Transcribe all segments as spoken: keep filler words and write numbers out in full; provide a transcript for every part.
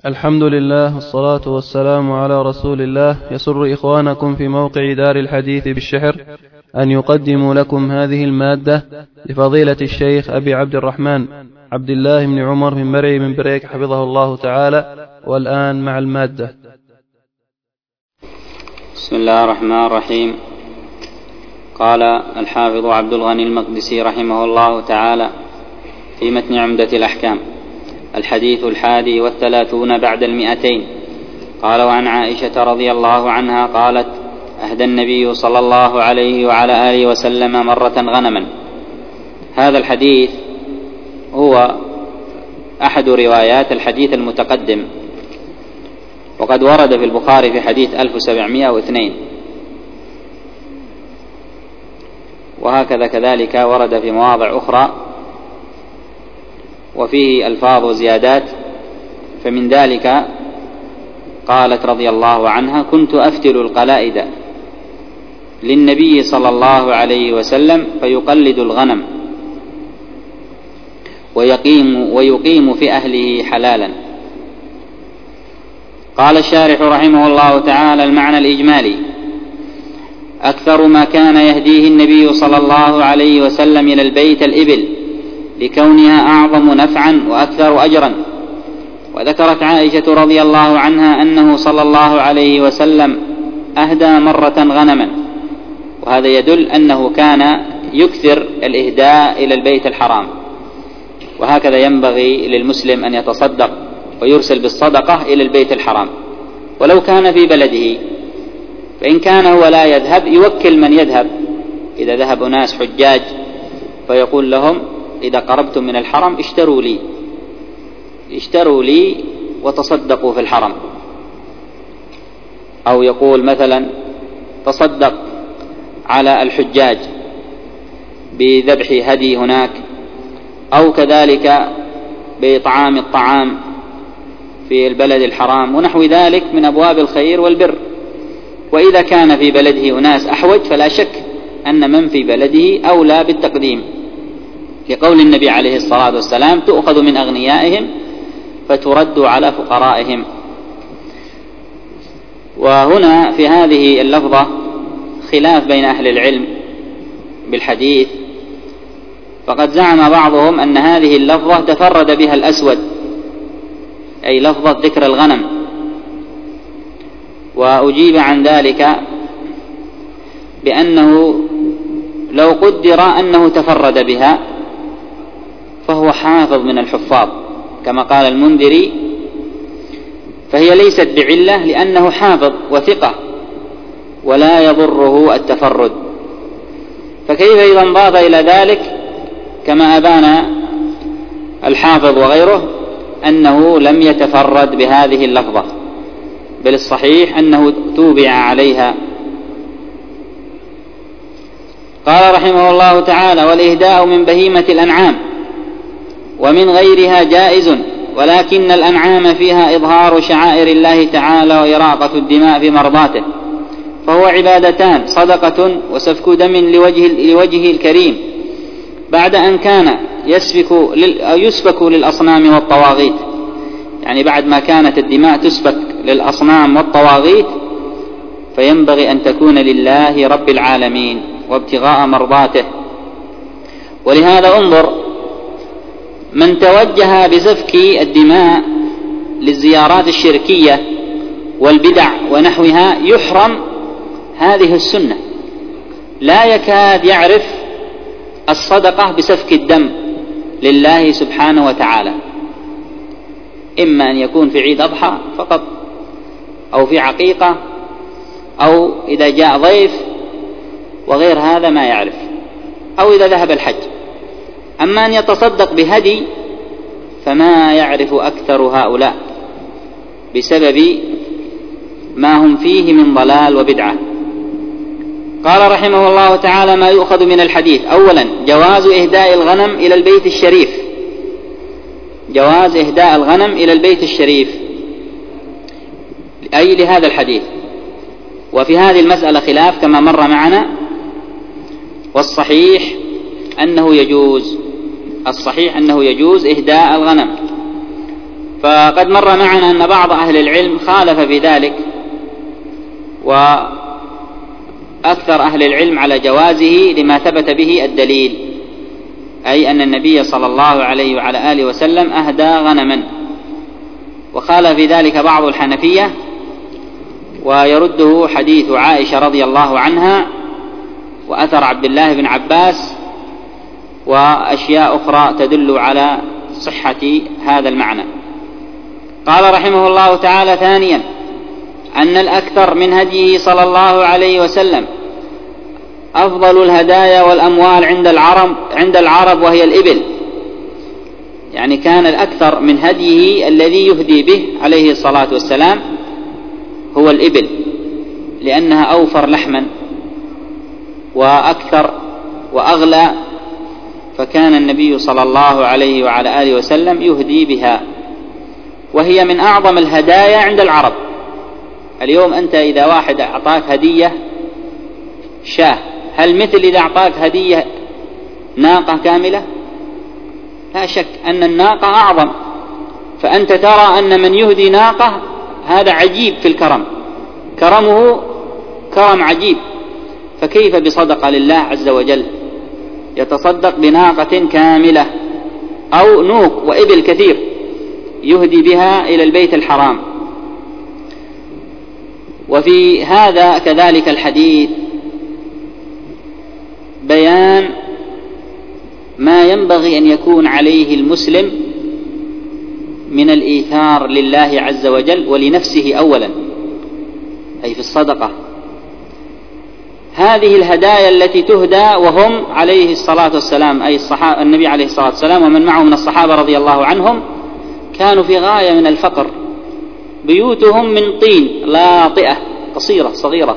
الحمد لله والصلاة والسلام على رسول الله. يسر إخوانكم في موقع دار الحديث بالشحر أن يقدموا لكم هذه المادة لفضيلة الشيخ أبي عبد الرحمن عبد الله بن عمر بن مرعي من بريك حفظه الله تعالى. والآن مع المادة. بسم الله الرحمن الرحيم. قال الحافظ عبد الغني المقدسي رحمه الله تعالى في متن عمدة الأحكام: الحديث الحادي والثلاثون بعد المئتين. قال: وعن عائشة رضي الله عنها قالت: أهدى النبي صلى الله عليه وعلى آله وسلم مرة غنما. هذا الحديث هو أحد روايات الحديث المتقدم، وقد ورد في البخاري في حديث ألف وسبعمائة واثنين، وهكذا كذلك ورد في مواضع أخرى وفيه ألفاظ وزيادات. فمن ذلك قالت رضي الله عنها: كنت أفتل القلائد للنبي صلى الله عليه وسلم فيقلد الغنم ويقيم, ويقيم في أهله حلالا. قال الشارح رحمه الله تعالى: المعنى الإجمالي: أكثر ما كان يهديه النبي صلى الله عليه وسلم إلى البيت الإبل، لكونها أعظم نفعا وأكثر أجرا. وذكرت عائشة رضي الله عنها أنه صلى الله عليه وسلم أهدى مرة غنما، وهذا يدل أنه كان يكثر الإهداء إلى البيت الحرام. وهكذا ينبغي للمسلم أن يتصدق ويرسل بالصدقة إلى البيت الحرام ولو كان في بلده. فإن كان هو لا يذهب يوكل من يذهب، إذا ذهب ناس حجاج فيقول لهم: إذا قربتم من الحرم اشتروا لي اشتروا لي وتصدقوا في الحرم. أو يقول مثلا: تصدق على الحجاج بذبح هدي هناك، أو كذلك بإطعام الطعام في البلد الحرام، ونحو ذلك من أبواب الخير والبر. وإذا كان في بلده أناس أحوج فلا شك أن من في بلده أولى بالتقديم، لقول النبي عليه الصلاة والسلام: تؤخذ من أغنيائهم فترد على فقرائهم. وهنا في هذه اللفظة خلاف بين أهل العلم بالحديث، فقد زعم بعضهم أن هذه اللفظة تفرد بها الأسود، أي لفظة ذكر الغنم، وأجيب عن ذلك بأنه لو قدر أنه تفرد بها فهو حافظ من الحفاظ كما قال المنذري، فهي ليست بعلة لأنه حافظ وثقة ولا يضره التفرد. فكيف إذا انضاف إلى ذلك كما أبان الحافظ وغيره أنه لم يتفرد بهذه اللفظة، بل الصحيح أنه توبع عليها. قال رحمه الله تعالى: والإهداء من بهيمة الأنعام ومن غيرها جائز، ولكن الأنعام فيها إظهار شعائر الله تعالى وإراقة الدماء في مرضاته، فهو عبادتان: صدقة وسفك دم لوجه, لوجه الكريم، بعد أن كان يسفك, لل يسفك للأصنام والطواغيت، يعني بعد ما كانت الدماء تسفك للأصنام والطواغيت فينبغي أن تكون لله رب العالمين وابتغاء مرضاته. ولهذا انظر من توجه بسفك الدماء للزيارات الشركية والبدع ونحوها يحرم هذه السنة، لا يكاد يعرف الصدقة بسفك الدم لله سبحانه وتعالى، إما أن يكون في عيد أضحى فقط، أو في عقيقة، أو إذا جاء ضيف، وغير هذا ما يعرف، أو إذا ذهب الحج. أما أن يتصدق بهدي فما يعرف أكثر هؤلاء بسبب ما هم فيه من ضلال وبدعة. قال رحمه الله تعالى: ما يؤخذ من الحديث: أولا جواز إهداء الغنم إلى البيت الشريف، جواز إهداء الغنم إلى البيت الشريف أي لهذا الحديث. وفي هذه المسألة خلاف كما مر معنا، والصحيح أنه يجوز الصحيح أنه يجوز إهداء الغنم، فقد مر معنا أن بعض أهل العلم خالف في ذلك، وأكثر أهل العلم على جوازه لما ثبت به الدليل، أي أن النبي صلى الله عليه وعلى آله وسلم أهدى غنما. وخالف في ذلك بعض الحنفية، ويرده حديث عائشة رضي الله عنها وأثر عبد الله بن عباس وأشياء أخرى تدل على صحة هذا المعنى. قال رحمه الله تعالى: ثانيا أن الأكثر من هديه صلى الله عليه وسلم أفضل الهدايا والأموال عند العرب, عند العرب وهي الإبل. يعني كان الأكثر من هديه الذي يهدي به عليه الصلاة والسلام هو الإبل، لأنها أوفر لحما وأكثر وأغلى، فكان النبي صلى الله عليه وعلى آله وسلم يهدي بها، وهي من أعظم الهدايا عند العرب. اليوم أنت إذا واحد أعطاك هدية شاه، هل مثل إذا أعطاك هدية ناقة كاملة؟ لا شك أن الناقة أعظم، فأنت ترى أن من يهدي ناقة هذا عجيب في الكرم، كرمه كرم عجيب، فكيف بصدقة لله عز وجل؟ يتصدق بناقة كاملة أو نوق وإبل كثير يهدي بها إلى البيت الحرام. وفي هذا كذلك الحديث بيان ما ينبغي أن يكون عليه المسلم من الإيثار لله عز وجل ولنفسه أولا، أي في الصدقة. هذه الهدايا التي تهدى وهم عليه الصلاة والسلام، أي الصحابة النبي عليه الصلاة والسلام ومن معه من الصحابة رضي الله عنهم، كانوا في غاية من الفقر، بيوتهم من طين لاطئة قصيرة صغيرة،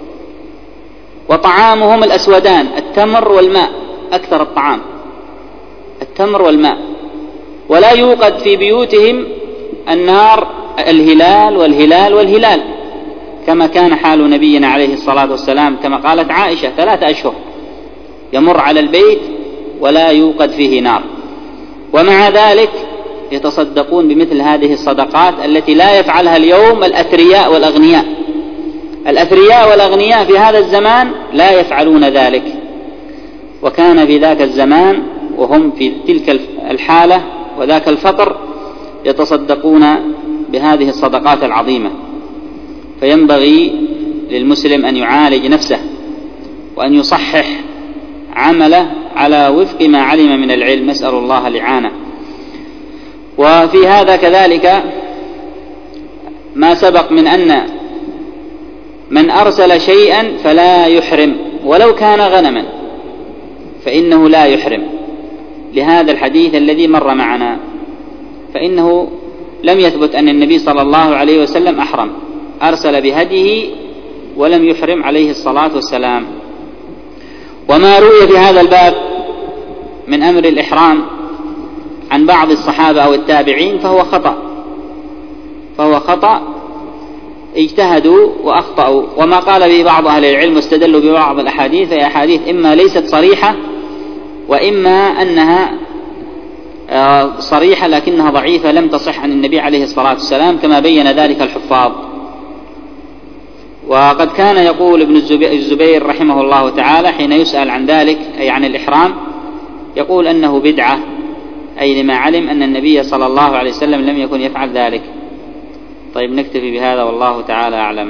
وطعامهم الأسودان التمر والماء، أكثر الطعام التمر والماء، ولا يوقد في بيوتهم النار الهلال والهلال والهلال، كما كان حال نبينا عليه الصلاة والسلام، كما قالت عائشة: ثلاثة أشهر يمر على البيت ولا يوقد فيه نار. ومع ذلك يتصدقون بمثل هذه الصدقات التي لا يفعلها اليوم الأثرياء والأغنياء. الأثرياء والأغنياء في هذا الزمان لا يفعلون ذلك، وكان في ذاك الزمان وهم في تلك الحالة وذاك الفقر يتصدقون بهذه الصدقات العظيمة. فينبغي للمسلم أن يعالج نفسه وأن يصحح عمله على وفق ما علم من العلم، نسأل الله الإعانة. وفي هذا كذلك ما سبق من أن من أرسل شيئا فلا يحرم ولو كان غنما، فإنه لا يحرم، لهذا الحديث الذي مر معنا، فإنه لم يثبت أن النبي صلى الله عليه وسلم أحرم، أرسل بهديه ولم يحرم عليه الصلاة والسلام. وما روي في هذا الباب من أمر الإحرام عن بعض الصحابة أو التابعين فهو خطأ فهو خطأ اجتهدوا وأخطأوا. وما قال به بعض أهل العلم واستدلوا ببعض الأحاديث، هي أحاديث إما ليست صريحة وإما أنها صريحة لكنها ضعيفة لم تصح عن النبي عليه الصلاة والسلام، كما بين ذلك الحفاظ. وقد كان يقول ابن الزبير رحمه الله تعالى حين يسأل عن ذلك، أي عن الإحرام، يقول أنه بدعة، أي لما علم أن النبي صلى الله عليه وسلم لم يكن يفعل ذلك. طيب نكتفي بهذا والله تعالى أعلم.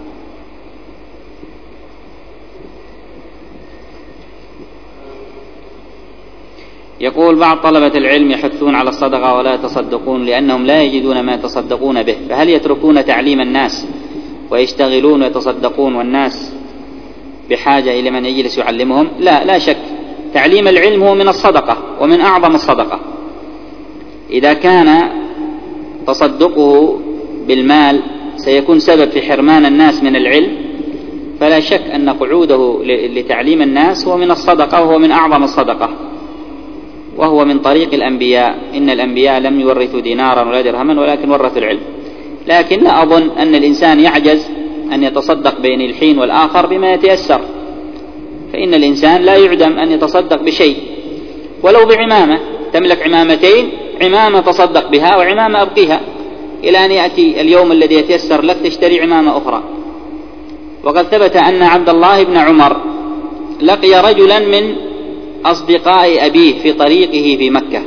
يقول: بعض طلبة العلم يحثون على الصدقة ولا يتصدقون لأنهم لا يجدون ما يتصدقون به، فهل يتركون تعليم الناس ويشتغلون ويتصدقون والناس بحاجة إلى من يجلس يعلمهم؟ لا لا شك، تعليم العلم هو من الصدقة ومن أعظم الصدقة. إذا كان تصدقه بالمال سيكون سبب في حرمان الناس من العلم، فلا شك أن قعوده لتعليم الناس هو من الصدقة وهو من أعظم الصدقة، وهو من طريق الأنبياء. إن الأنبياء لم يورثوا دينارا ولا درهما ولكن ورثوا العلم. لكن لا أظن أن الإنسان يعجز أن يتصدق بين الحين والآخر بما يتيسر، فإن الإنسان لا يعدم أن يتصدق بشيء ولو بعمامة، تملك عمامتين عمامة تصدق بها وعمامة أبقيها إلى أن يأتي اليوم الذي يتيسر لك تشتري عمامة أخرى. وقد ثبت أن عبد الله بن عمر لقي رجلا من أصدقاء أبيه في طريقه في مكة،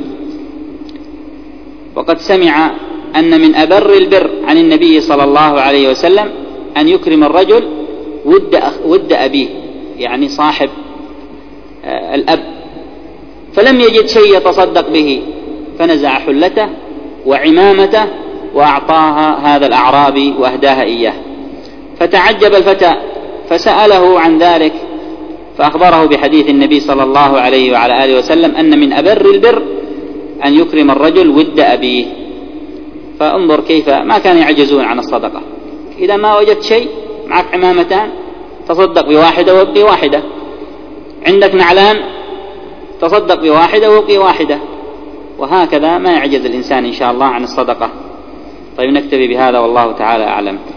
وقد سمع أن من أبر البر عن النبي صلى الله عليه وسلم أن يكرم الرجل ود, ود أبيه، يعني صاحب الأب، فلم يجد شيء يتصدق به فنزع حلته وعمامته وأعطاها هذا الأعرابي وأهداها إياه. فتعجب الفتى فسأله عن ذلك فأخبره بحديث النبي صلى الله عليه وعلى آله وسلم أن من أبر البر أن يكرم الرجل ود أبيه. فانظر كيف ما كانوا يعجزون عن الصدقة. إذا ما وجدت شيء معك عمامتان تصدق بواحدة وابقي واحدة، عندك نعلان تصدق بواحدة وابقي واحدة، وهكذا ما يعجز الإنسان إن شاء الله عن الصدقة. طيب نكتفي بهذا والله تعالى أعلم.